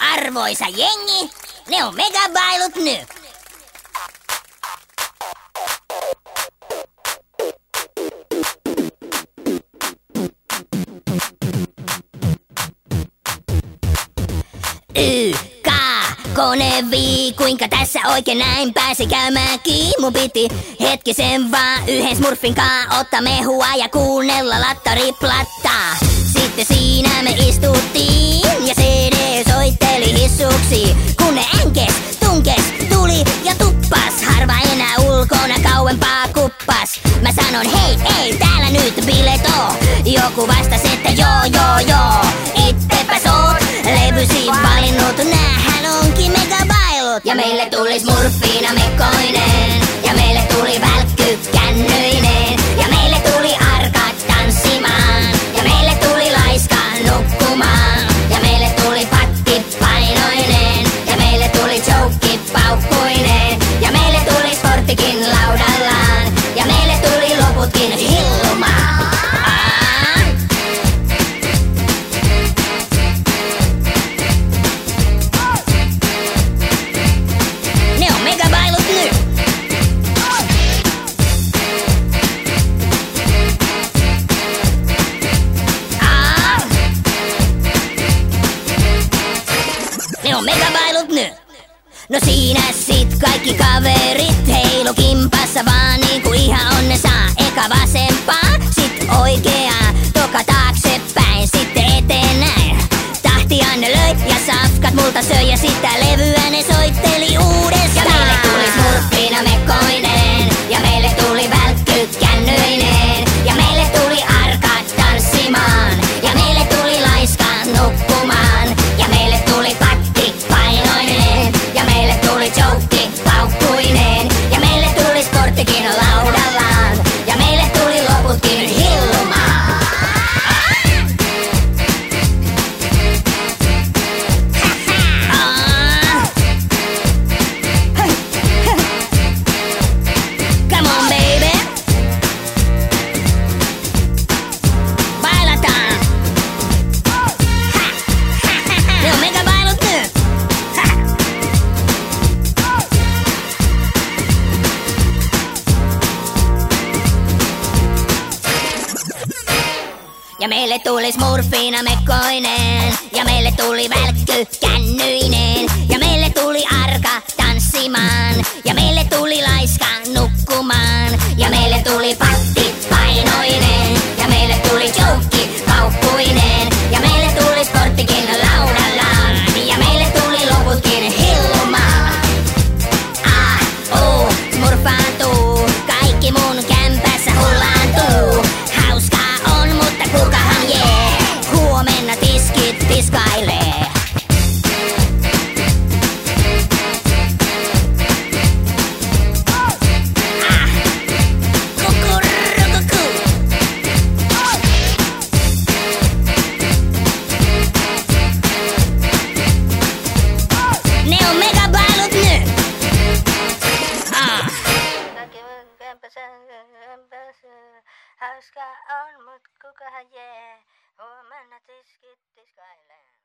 Arvoisa jengi, ne on megabailut nyt. Konevii, kuinka tässä oikein näin pääsi käymäänkin? Mun piti hetkisen vaan yhden smurfin kaa ottaa mehua ja kuunnella lattariplattaa. Sitten siinä me istuttiin ja CD soitteli hissuksi, kun ne tunkes, tuli ja tuppas. Harva enää ulkona kauempaa kuppas. Mä sanon hei, täällä nyt bilet oo. Joku vastas, että joo, itsepäs oot levysi valinnut. Näähän onkin megabailut. Ja meille tuli smurfiina mekkoinen, ja meille tuli välkky kännyinen, ja meille tuli arkat tanssimaan, ja meille tuli laiska nukkumaan, ja meille tuli patti painoinen, ja meille tuli joukki paukkuinen, ja meille tuli sporttikin laudallaan, ja meille tuli loputkin hillumaan. Ne on megabailut nyt. Ne on megabailut nyt. No siinä sit kaikki kaverit heilu kimpassa vaan niinku ihan onnesaa. Eka vasempaa, sit oikeaa, toka taaksepäin, sitten eteen näin. Tahtia ne löi ja safkat multa söi ja sitä levyä ne soitteli uudestaan. Ja meille tuli smurfiina mekkoinen, ja meille tuli välkky kännyinen, ja meille tuli arkat tanssimaan, ja meille tuli laiska nukkumaan, ja meille tuli patti painoinen, ja meille tuli joukki paukkuinen, ja meille tuli sporttikin laudallaan, ja meille tuli loputkin hillumaan. Come on baby, bailataan. Ne on megabailut nyt. Ja meille tuli smurfiina mekkoinen, ja meille tuli välkky kännyinen, ja meille tuli arka tanssimaan, ja meille tuli laiska nukkumaan, ja meille tuli patti painoinen, ja meille tuli joukki paukkuinen, ja meille tuli sporttikin laudallaan, ja meille tuli loputkin hillumaan. Smurfaantuu, kaikki mun kämpässä hullaantuu. Hauskaa on, mutta kukahan jee, huomenna tiskit tiskailee. Kukurukuku. Ne on megabailut nyt. Hauskaa on, mut kukahan jee, huomenna tiskit tiskailee.